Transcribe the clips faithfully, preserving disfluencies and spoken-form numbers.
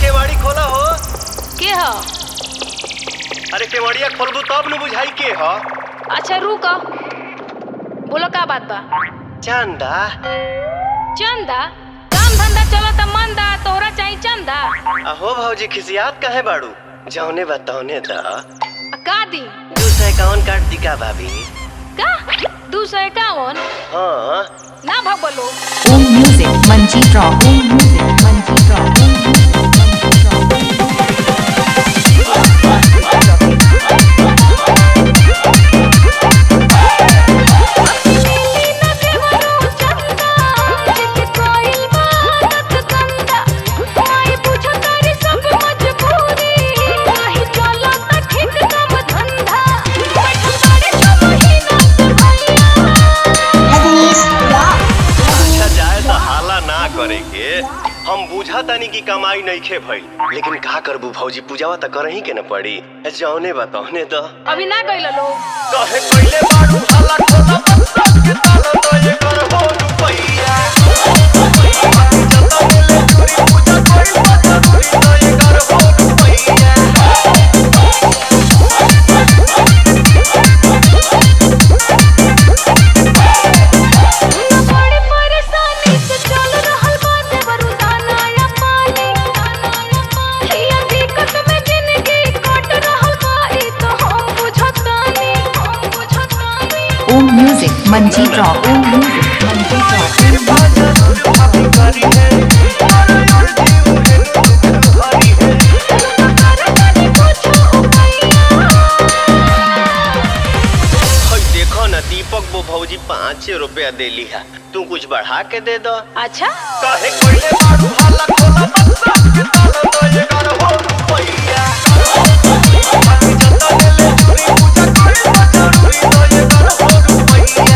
केवाड़ी खोला हो। के ह? अरे केवाड़िया खोलबू तब न बुझाई के ह। अच्छा रुक, बोलो का बात बा? चंदा चंदा? काम धंधा चलता मंदा, तोहरा चाहिए चंदा? अहो भौजी खिसियात काहे बाड़ू? जौने बा तौने द। का दी? दू सौ इक्यावन काट दी का भाभी? का दू सौ इक्यावन? हाँ ना भगलो। Om music Manjeet rock, Om music Manjeet rock, Om music Manjeet rock. हम बुझा तानी की कमाई नहीं खे भई, लेकिन का करबू भौजी, पूजावा त करही के न पड़ी। जौने बा तौने द। अभी ना गइल लो कहे कइले बाड़ू हाला खोला बक्सा के ताला तो ये कर हो रुपैया। जता मिले चोरी पूजा कोई पता चोरी तो ये कर हो रुपैया। बड़ी परेशानी से चल रहल बाटे बरुदाना या पानी। हिया दिक्कत में जिंदगी कट रहल बा, ई तो हम बुझतानी, हम बुझतानी। Om music Manjeet rock, Om music Manjeet rock. देखो न दीपक वो भौजी पाँच रुपया दे लिहा, तू कुछ बढ़ा के दे दो। अच्छा काहे कोइले बाड़ू हाला खोला बक्सा के ताला तो ये कर हो रुपैया। जता मिले चोरी पूजा कोई पता चोरी तो ये कर हो रुपैया।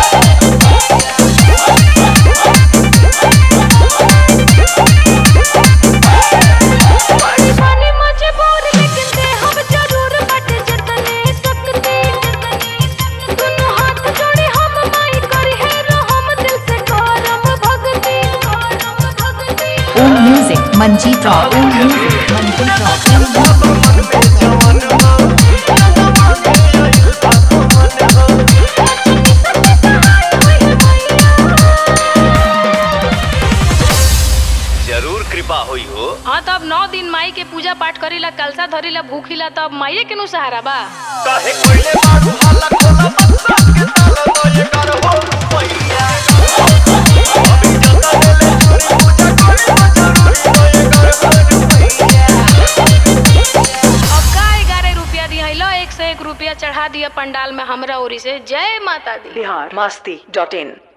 पानी मजबूर लेकिन दे हम जरूर बाटे जतने सकते। दोनों हाथ जोड़े हम माई करी है रहम, दिल से करम भक्ति, करम भक्ति। Om music Manjeet rock, Om music Manjeet rock. जरूर कृपा होई हो। हाँ तब नौ दिन माई के पूजा पाठ करीला, कलसा धरीला, भूखिला, तब माई के नु सहारा बा। काहे कोइले बाड़ू हाला खोला बक्सा के ताला तो ये कर हो रुपैया। अभी जता मिले चोरी पूजा कोई पता चोरी तो ये कर हो रुपैया। अब का ग्यारह रुपया दी है लो, एक से एक रुपया चढ़ा दिया पंडाल में हमरा ओरी से। जय माता दी। बिहार मस्ती डॉट इन।